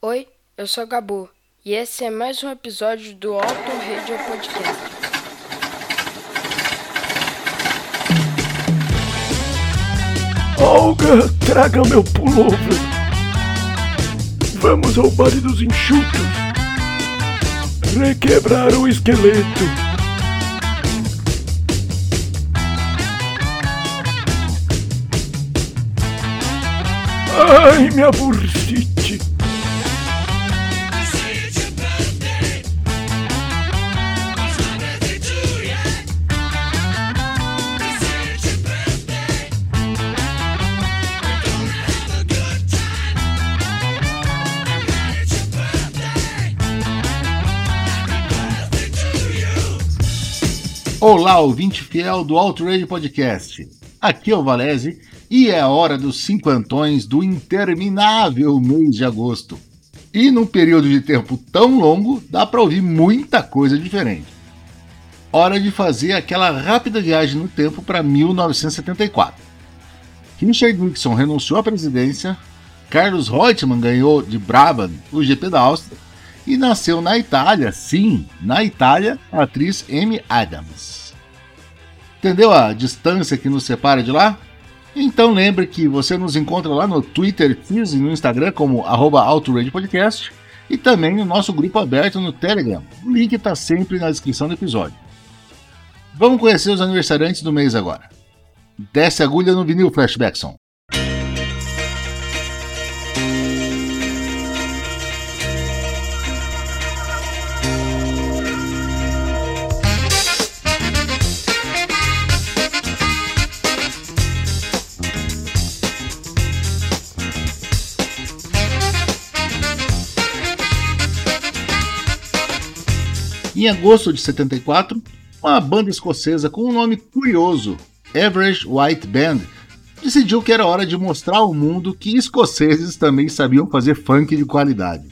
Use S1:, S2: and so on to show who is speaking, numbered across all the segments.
S1: Oi, eu sou a Gabo e esse é mais um episódio do Auto Radio Podcast.
S2: Olga, traga meu pullover. Vamos ao baile dos enxutos. Requebrar o esqueleto. Ai, minha bursite.
S3: Olá, ouvinte fiel do Auto Radio Podcast. Aqui é o Valese e é a hora dos cinquentões do interminável mês de agosto. E num período de tempo tão longo, dá para ouvir muita coisa diferente. Hora de fazer aquela rápida viagem no tempo para 1974. Richard Nixon renunciou à presidência, Carlos Reutemann ganhou de Brabham o GP da Áustria e nasceu na Itália, sim, na Itália, a atriz Amy Adams. Entendeu a distância que nos separa de lá? Então lembre que você nos encontra lá no Twitter, X e no Instagram como @autoradiopodcast e também no nosso grupo aberto no Telegram. O link está sempre na descrição do episódio. Vamos conhecer os aniversariantes do mês agora. Desce a agulha no vinil, Flashbackson. Em agosto de 74, uma banda escocesa com um nome curioso, Average White Band, decidiu que era hora de mostrar ao mundo que escoceses também sabiam fazer funk de qualidade.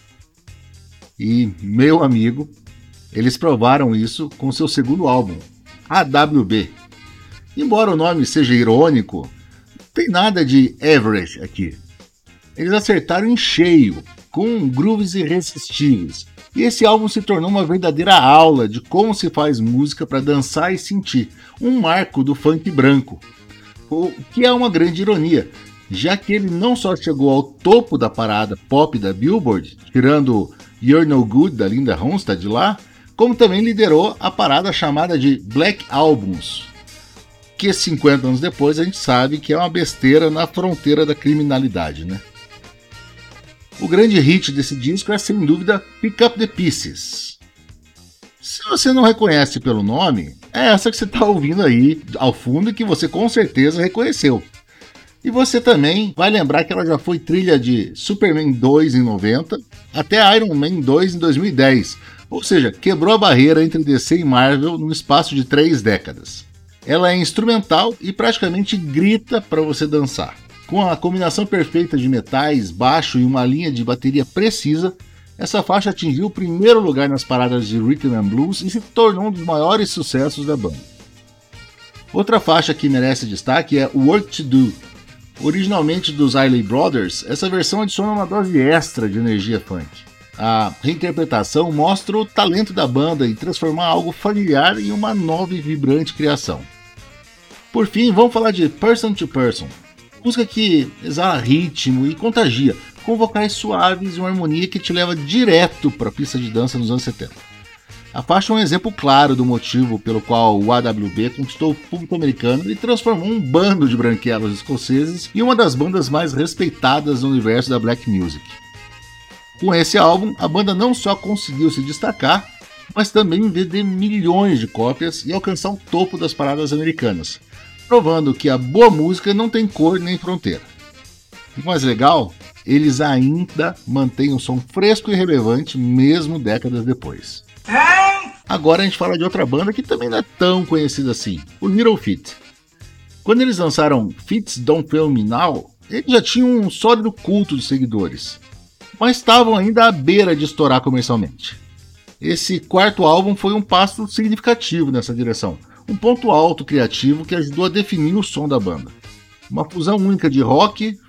S3: E, meu amigo, eles provaram isso com seu segundo álbum, AWB. Embora o nome seja irônico, não tem nada de average aqui. Eles acertaram em cheio, com grooves irresistíveis. E esse álbum se tornou uma verdadeira aula de como se faz música para dançar e sentir, um marco do funk branco. O que é uma grande ironia, já que ele não só chegou ao topo da parada pop da Billboard, tirando You're No Good da Linda Ronstadt de lá, como também liderou a parada chamada de Black Albums, que 50 anos depois a gente sabe que é uma besteira na fronteira da criminalidade, né? O grande hit desse disco é, sem dúvida, Pick Up the Pieces. Se você não reconhece pelo nome, é essa que você está ouvindo aí ao fundo e que você com certeza reconheceu. E você também vai lembrar que ela já foi trilha de Superman 2 em 90 até Iron Man 2 em 2010, ou seja, quebrou a barreira entre DC e Marvel no espaço de 3 décadas. Ela é instrumental e praticamente grita para você dançar. Com a combinação perfeita de metais, baixo e uma linha de bateria precisa, essa faixa atingiu o primeiro lugar nas paradas de Rhythm and Blues e se tornou um dos maiores sucessos da banda. Outra faixa que merece destaque é Work to Do. Originalmente dos Isley Brothers, essa versão adiciona uma dose extra de energia funk. A reinterpretação mostra o talento da banda em transformar algo familiar em uma nova e vibrante criação. Por fim, vamos falar de Person to Person. Música que exala ritmo e contagia, com vocais suaves e uma harmonia que te leva direto para a pista de dança nos anos 70. A faixa é um exemplo claro do motivo pelo qual o AWB conquistou o público americano e transformou um bando de branquelos escoceses em uma das bandas mais respeitadas no universo da black music. Com esse álbum, a banda não só conseguiu se destacar, mas também vender milhões de cópias e alcançar o topo das paradas americanas, provando que a boa música não tem cor nem fronteira. E o mais legal, eles ainda mantêm um som fresco e relevante mesmo décadas depois. Agora a gente fala de outra banda que também não é tão conhecida assim, o Little Feat. Quando eles lançaram Feats Don't Fail Me Now, eles já tinham um sólido culto de seguidores, mas estavam ainda à beira de estourar comercialmente. Esse quarto álbum foi um passo significativo nessa direção, um ponto alto criativo que ajudou a definir o som da banda. Uma fusão única de rock,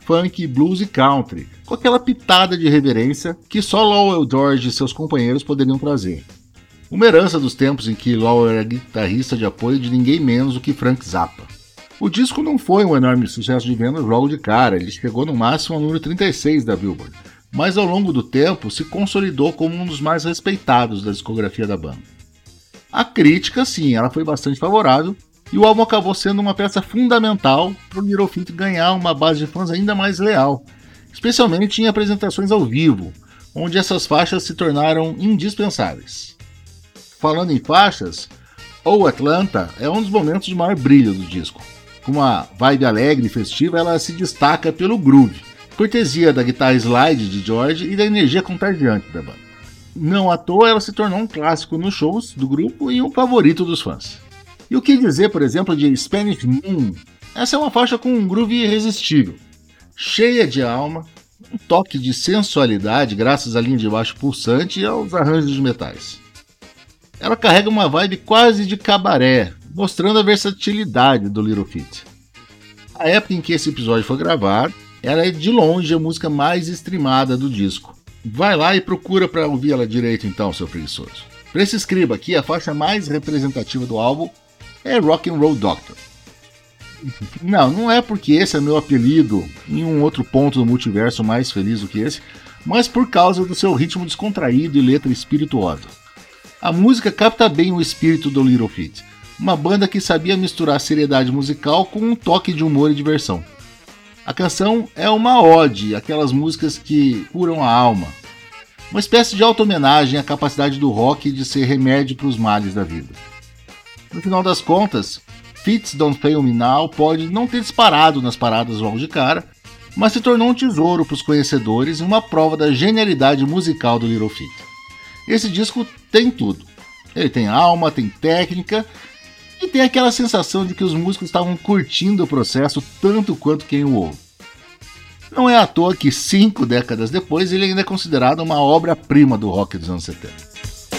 S3: funk, blues e country, com aquela pitada de reverência que só Lowell George e seus companheiros poderiam trazer. Uma herança dos tempos em que Lowell era guitarrista de apoio de ninguém menos do que Frank Zappa. O disco não foi um enorme sucesso de vendas logo de cara, ele chegou no máximo ao número 36 da Billboard, mas ao longo do tempo se consolidou como um dos mais respeitados da discografia da banda. A crítica, sim, ela foi bastante favorável, e o álbum acabou sendo uma peça fundamental para o Little Feat ganhar uma base de fãs ainda mais leal, especialmente em apresentações ao vivo, onde essas faixas se tornaram indispensáveis. Falando em faixas, Oh Atlanta é um dos momentos de maior brilho do disco. Com uma vibe alegre e festiva, ela se destaca pelo groove, cortesia da guitarra slide de George e da energia contagiante da banda. Não à toa, ela se tornou um clássico nos shows do grupo e um favorito dos fãs. E o que dizer, por exemplo, de Spanish Moon? Essa é uma faixa com um groove irresistível, cheia de alma, um toque de sensualidade graças à linha de baixo pulsante e aos arranjos de metais. Ela carrega uma vibe quase de cabaré, mostrando a versatilidade do Little Feat. A época em que esse episódio foi gravado, ela é de longe a música mais streamada do disco. Vai lá e procura para ouvir ela direito então, seu preguiçoso. Para esse escriba aqui, a faixa mais representativa do álbum é Rock and Roll Doctor. Não é porque esse é meu apelido em um outro ponto do multiverso mais feliz do que esse, mas por causa do seu ritmo descontraído e letra espirituosa. A música capta bem o espírito do Little Feat, uma banda que sabia misturar seriedade musical com um toque de humor e diversão. A canção é uma ode àquelas músicas que curam a alma, uma espécie de auto-homenagem à capacidade do rock de ser remédio para os males da vida. No final das contas, Feats Don't Fail Me Now pode não ter disparado nas paradas logo de cara, mas se tornou um tesouro para os conhecedores e uma prova da genialidade musical do Little Feat. Esse disco tem tudo. Ele tem alma, tem técnica e tem aquela sensação de que os músicos estavam curtindo o processo tanto quanto quem o ouve. Não é à toa que 5 décadas depois ele ainda é considerado uma obra-prima do rock dos anos 70.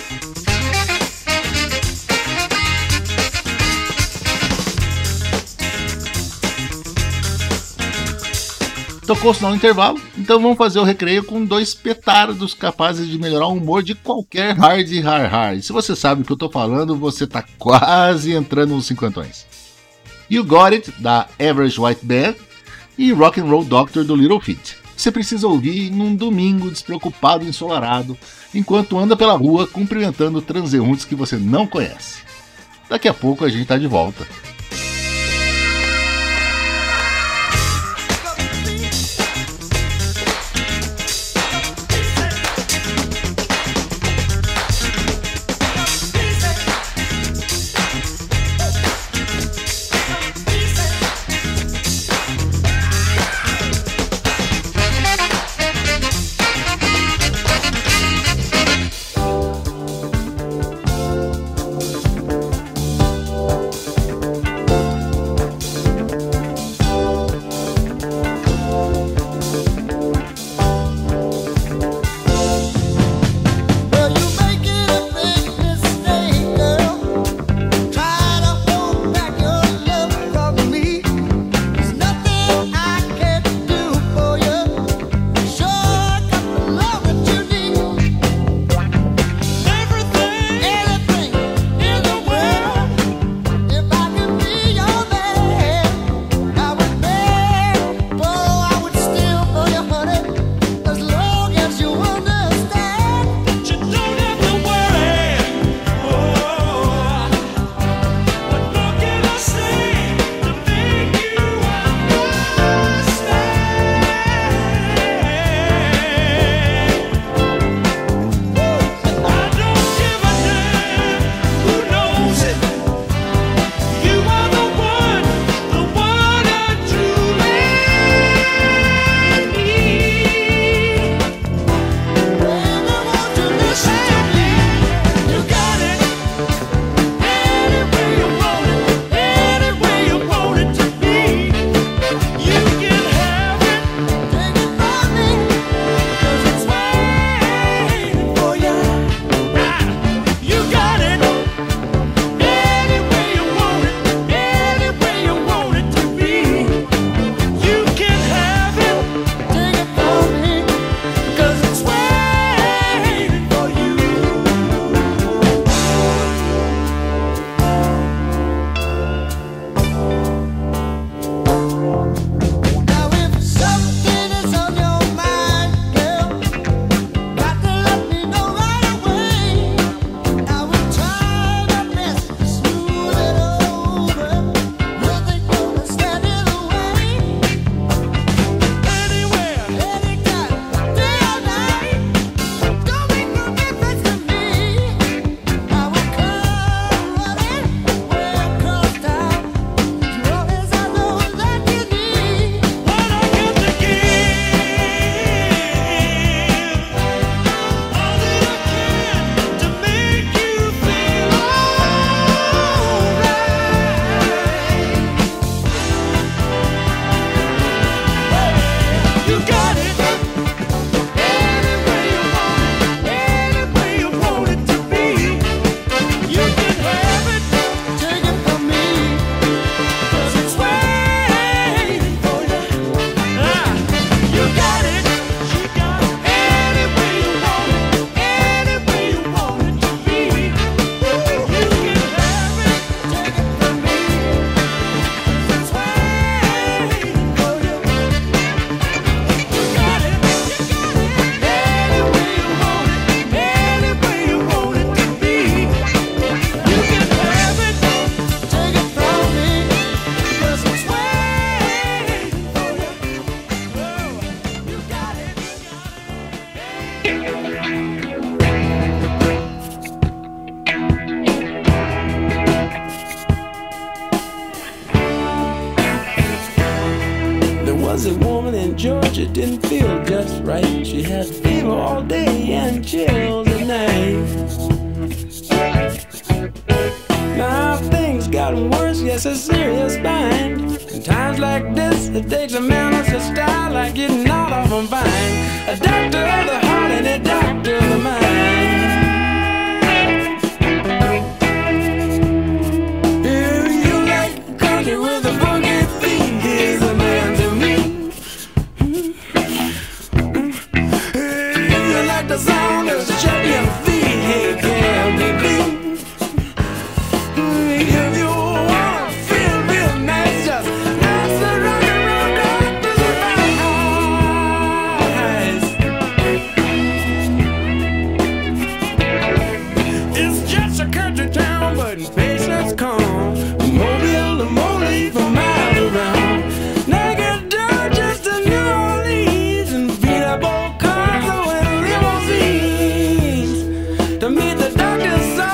S3: Tocou o sinal no intervalo, então vamos fazer o recreio com 2 petardos capazes de melhorar o humor de qualquer hard e hard. E se você sabe o que eu tô falando, você tá quase entrando nos cinquentões. You Got It, da Average White Band, e Rock and Roll Doctor, do Little Feat. Você precisa ouvir num domingo despreocupado e ensolarado, enquanto anda pela rua cumprimentando transeuntes que você não conhece. Daqui a pouco a gente tá de volta.
S4: didn't feel just right. She had fever all day and chills at night. Now things got worse, yes, a serious bind. In times like this, it takes a man with a style like getting out of a bind. A doctor of the heart and a doctor of the mind. If you like country with a boogie beat, here's a man to me. If you like the sound of champion feet, he can be beat. If you wanna feel real nice, just dance the rock and roll doctors eyes. It's just a country town, but patience come. Mobile to Moly for miles around. Naked dirt just to New Orleans, and beat up old cars with limousines to meet the doctor's son.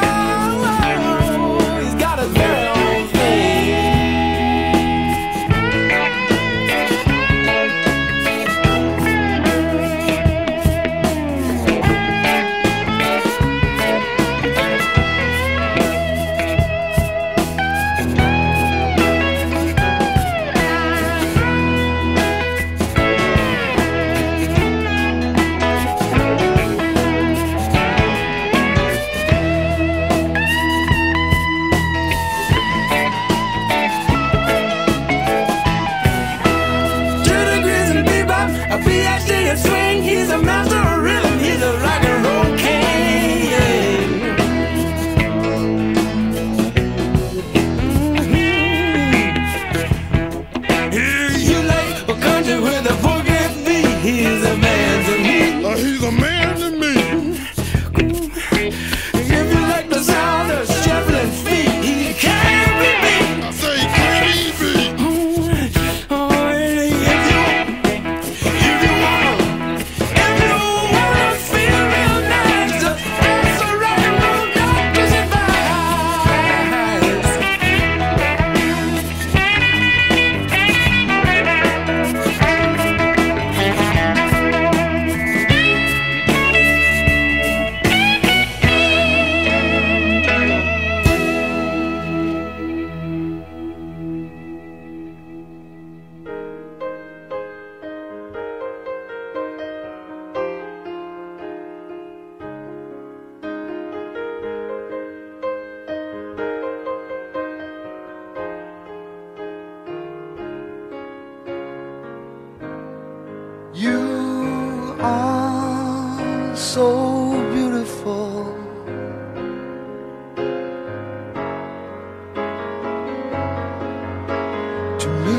S4: Swing, he's a master of rhythm, he's a rock and roll king. You like a country with a boogie beat, he's a man to me.
S2: He's a man to me.
S4: If you like the sound of shuffling feet, he can be beat.
S2: I say, can he be?
S5: You are so beautiful. To me.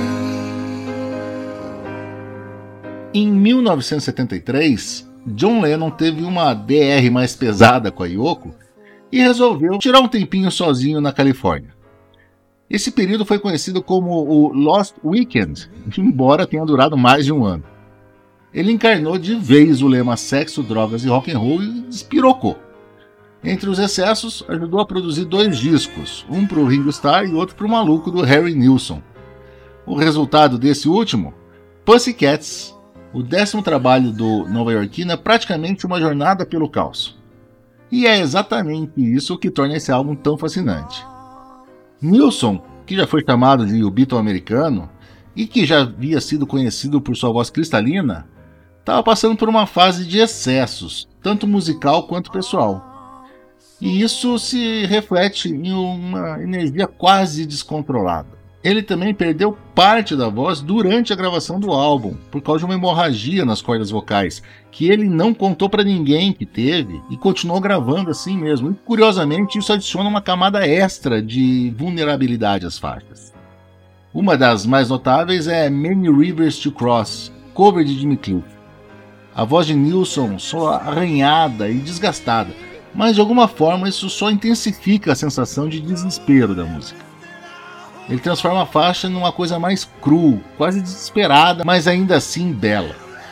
S3: Em 1973, John Lennon teve uma DR mais pesada com a Yoko e resolveu tirar um tempinho sozinho na Califórnia. Esse período foi conhecido como o Lost Weekend, embora tenha durado mais de um ano. Ele encarnou de vez o lema sexo, drogas e rock and roll e despirocou. Entre os excessos, ajudou a produzir 2 discos, um para o Ringo Starr e outro para o maluco do Harry Nilsson. O resultado desse último, Pussycats, o 10º trabalho do nova-iorquino, é praticamente uma jornada pelo caos. E é exatamente isso que torna esse álbum tão fascinante. Nilsson, que já foi chamado de o Beatle americano e que já havia sido conhecido por sua voz cristalina, estava passando por uma fase de excessos, tanto musical quanto pessoal. E isso se reflete em uma energia quase descontrolada. Ele também perdeu parte da voz durante a gravação do álbum, por causa de uma hemorragia nas cordas vocais, que ele não contou para ninguém que teve e continuou gravando assim mesmo. E, curiosamente, isso adiciona uma camada extra de vulnerabilidade às faixas. Uma das mais notáveis é Many Rivers to Cross, cover de Jimmy Cliff. A voz de Nilsson soa arranhada e desgastada, mas de alguma forma isso só intensifica a sensação de desespero da música. Ele transforma a faixa numa coisa mais cru, quase desesperada, mas ainda assim bela.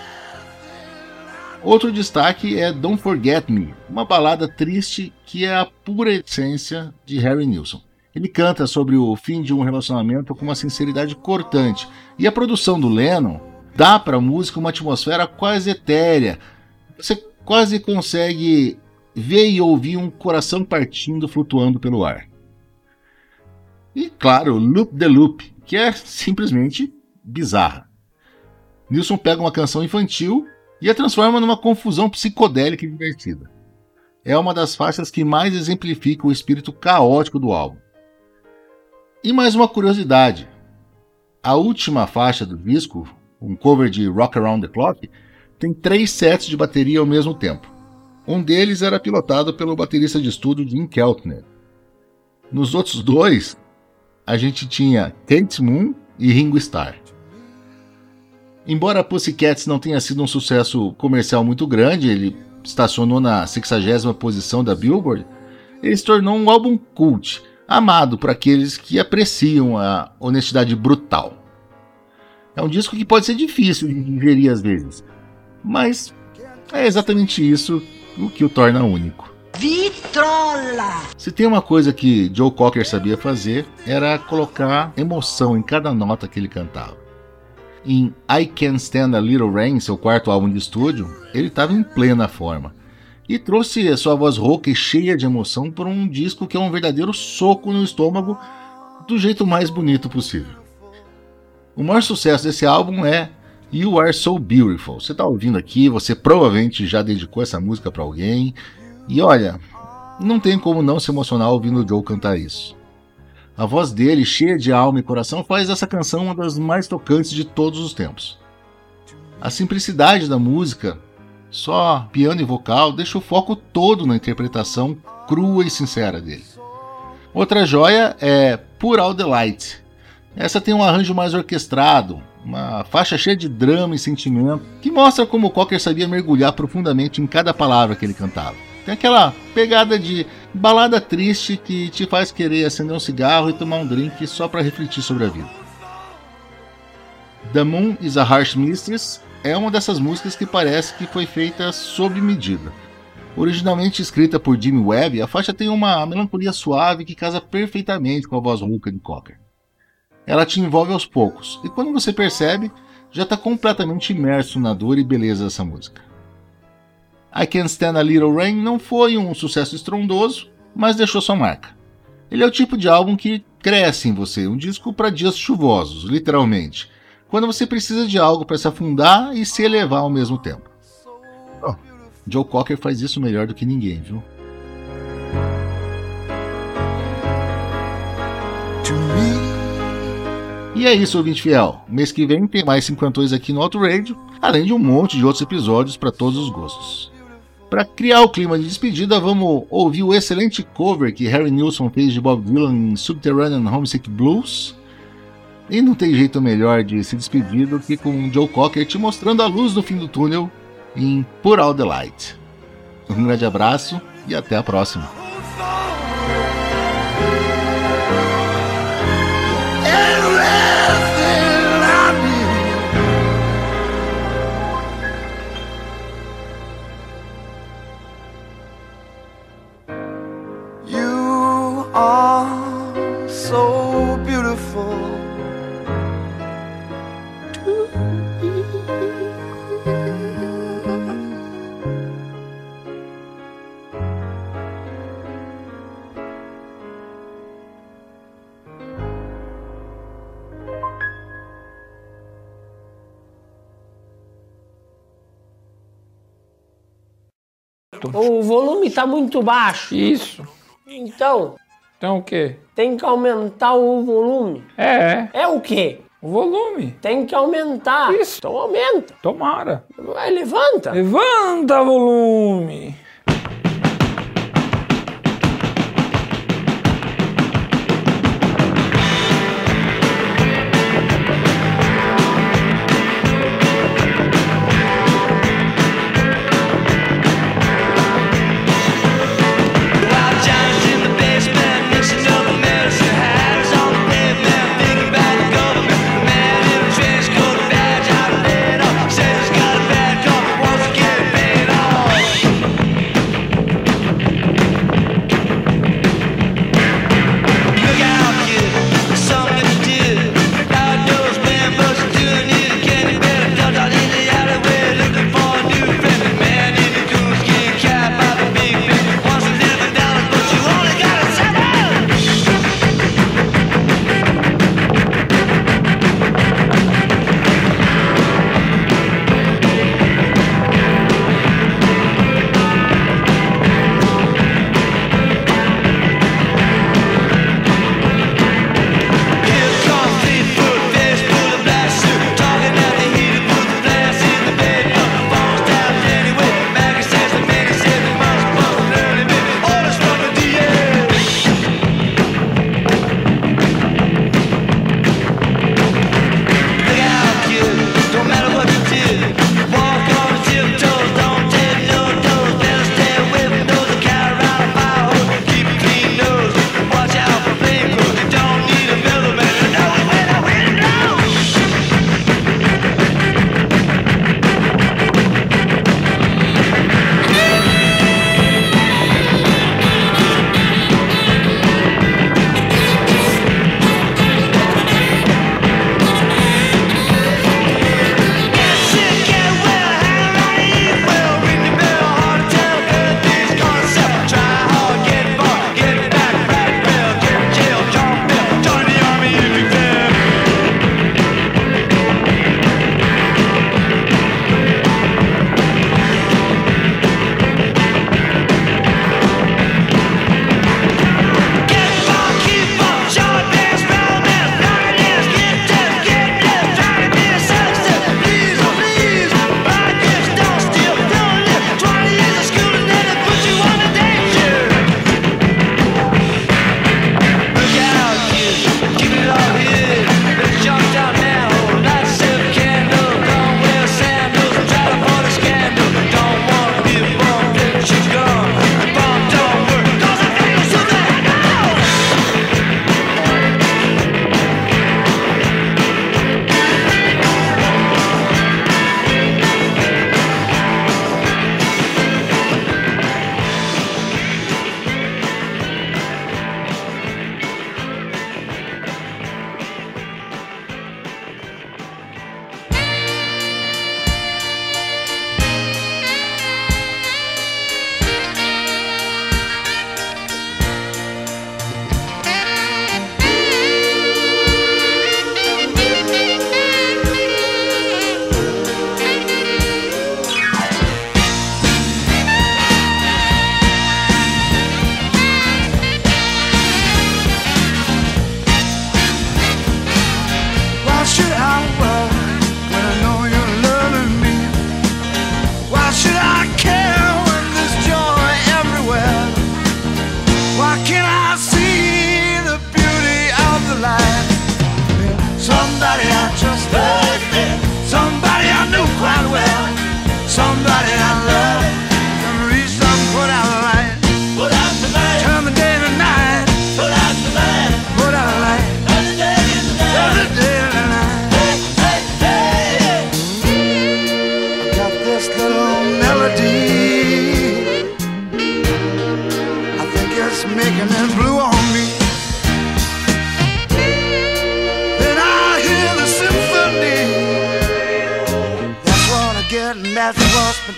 S3: Outro destaque é Don't Forget Me, uma balada triste que é a pura essência de Harry Nilsson. Ele canta sobre o fim de um relacionamento com uma sinceridade cortante, e a produção do Lennon dá para a música uma atmosfera quase etérea. Você quase consegue ver e ouvir um coração partindo flutuando pelo ar. E claro, Loop the Loop, que é simplesmente bizarra. Nilsson pega uma canção infantil e a transforma numa confusão psicodélica e divertida. É uma das faixas que mais exemplifica o espírito caótico do álbum. E mais uma curiosidade. A última faixa do disco, um cover de Rock Around the Clock, tem 3 sets de bateria ao mesmo tempo. Um deles era pilotado pelo baterista de estúdio Jim Keltner. Nos outros 2, a gente tinha Keith Moon e Ringo Starr. Embora Pussycats não tenha sido um sucesso comercial muito grande, ele estacionou na 60ª posição da Billboard, ele se tornou um álbum cult, amado por aqueles que apreciam a honestidade brutal. É um disco que pode ser difícil de digerir às vezes, mas é exatamente isso o que o torna único.
S6: Vitrola!
S3: Se tem uma coisa que Joe Cocker sabia fazer, era colocar emoção em cada nota que ele cantava. Em I Can't Stand a Little Rain, seu 4º álbum de estúdio, ele estava em plena forma e trouxe a sua voz rouca e cheia de emoção por um disco que é um verdadeiro soco no estômago do jeito mais bonito possível. O maior sucesso desse álbum é You Are So Beautiful. Você está ouvindo aqui, você provavelmente já dedicou essa música para alguém e olha, não tem como não se emocionar ouvindo o Joe cantar isso. A voz dele, cheia de alma e coração, faz essa canção uma das mais tocantes de todos os tempos. A simplicidade da música, só piano e vocal, deixa o foco todo na interpretação crua e sincera dele. Outra joia é Pour Out the Light. Essa tem um arranjo mais orquestrado, uma faixa cheia de drama e sentimento, que mostra como o Cocker sabia mergulhar profundamente em cada palavra que ele cantava. Tem aquela pegada de balada triste que te faz querer acender um cigarro e tomar um drink só para refletir sobre a vida. The Moon is a Harsh Mistress é uma dessas músicas que parece que foi feita sob medida. Originalmente escrita por Jimmy Webb, a faixa tem uma melancolia suave que casa perfeitamente com a voz rouca de Cocker. Ela te envolve aos poucos, e quando você percebe, já está completamente imerso na dor e beleza dessa música. I Can't Stand a Little Rain não foi um sucesso estrondoso, mas deixou sua marca. Ele é o tipo de álbum que cresce em você, um disco para dias chuvosos, literalmente, quando você precisa de algo para se afundar e se elevar ao mesmo tempo. Oh, Joe Cocker faz isso melhor do que ninguém, viu? E é isso, ouvinte fiel. Mês que vem tem mais 50 aqui no Auto Radio, além de um monte de outros episódios para todos os gostos. Para criar o clima de despedida, vamos ouvir o excelente cover que Harry Nilsson fez de Bob Dylan em Subterranean Homesick Blues. E não tem jeito melhor de se despedir do que com Joe Cocker te mostrando a luz no fim do túnel em Pour Out the Light. Um grande abraço e até a próxima.
S5: So beautiful to me.
S6: O volume tá muito baixo.
S7: Isso.
S6: Então,
S7: Então o quê?
S6: tem que aumentar o volume. É o quê?
S7: O volume.
S6: Tem que aumentar.
S7: Isso.
S6: Então aumenta.
S7: Tomara.
S6: Vai, levanta.
S7: Levanta volume.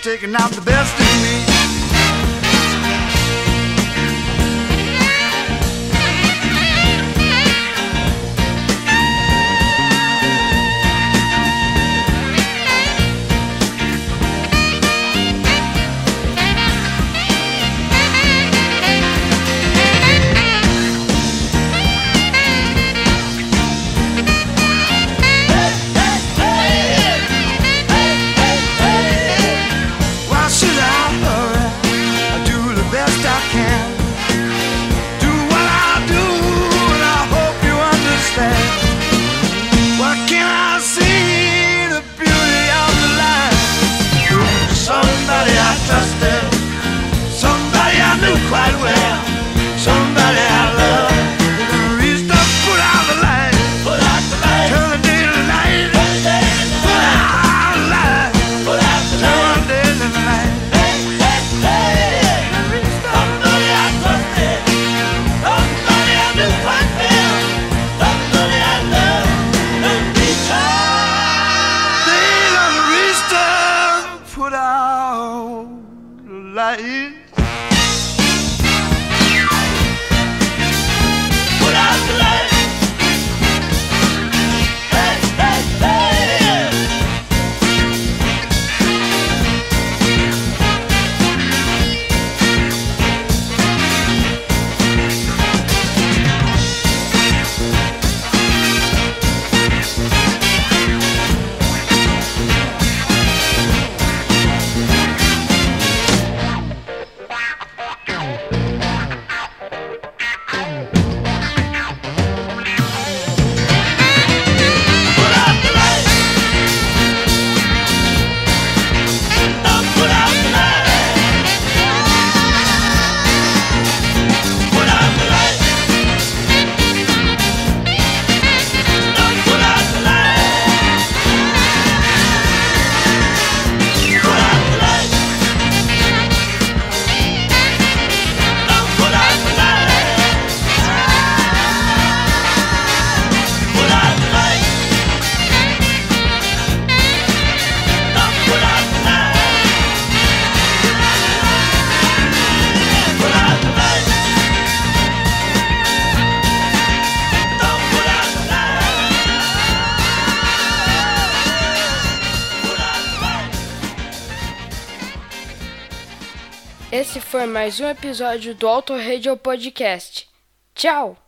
S5: taking out the best in me. Quite well, somebody I love. They're gonna reach up, put out the light, put out the light, turn the day to night, put out the light, put out the turn the day to night. Hey, hey, hey, somebody I trusted, somebody I knew quite well, somebody I love, and reach up. They're gonna reach up, put out the light.
S1: Esse foi mais um episódio do Auto Radio Podcast. Tchau!